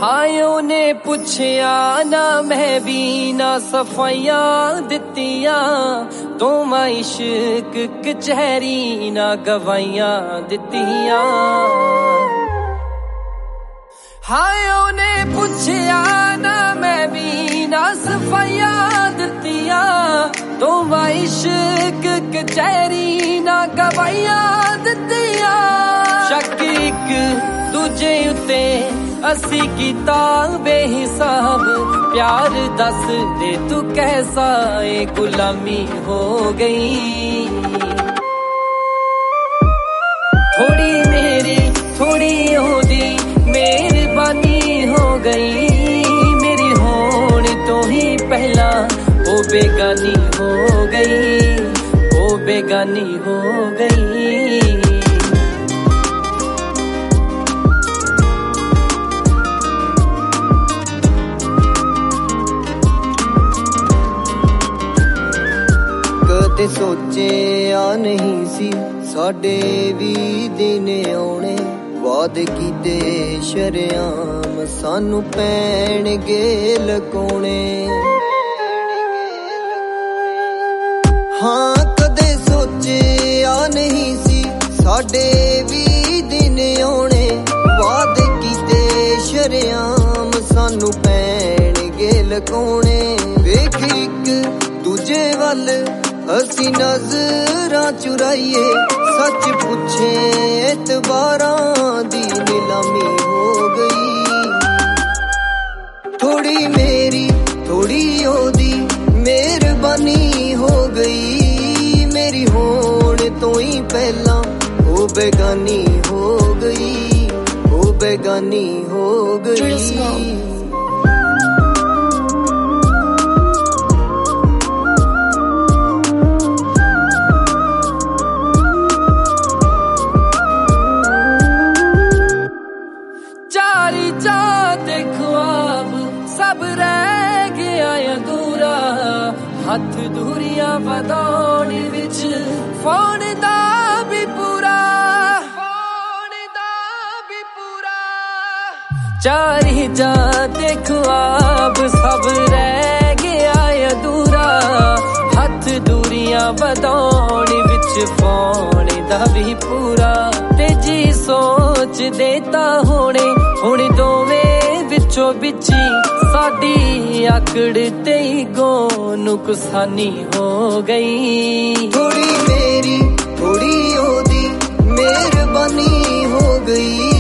हाय उन्हें पुछया ना मैं भी ना सफाइयां दित्तियां तो मैं इश्क कचहरी ना गवाइयां दित्तियां हाय उन्हें पुछया ना मैं भी ना सफाइयां दित्तियां तो मैं इश्क कचहरी ना गवाइयां दित्तियां शक एक दूजे उत्ते असी कीता बेहिसाब प्यार दस दे तू कैसा ए गुलामी हो गई थोड़ी मेरी थोड़ी ओदी मेहरबानी हो गई मेरी होण तो ही पहला ओ बेगानी हो गई ओ बेगानी हो गई ते सोचिया नहीं सी साडे भी दिन आने वादे कीते शरेआम सानू पैणगे लकोणे हाँ कदे सोचिया नहीं सी साडे भी दिन आने वादे कीते शरेआम सानू पैणगे लकोणे वेख इक दूजे वल असी नजरां चुराइए सच पूछे एतबारां दी नीलामी हो गई थोड़ी मेरी थोड़ी ओदी मेहरबानी हो गई मेरी होण तो ही पहला ओ बेगानी हो गई ओ बेगानी हो गई सब रह गया अधूरा हथ दूरियां वधाउण विच फोन दा भी पूरा चारी जा ते ख्वाब सब रह गया अधूरा हथ दूरियां वधाउण विच फोन दा भी पूरा ते जी सोच देता होने हुण दोवें विचों विची साडी आकड़ ते गो नुकसानी हो गई थोड़ी मेरी थोड़ी ओदी मेहरबानी हो गई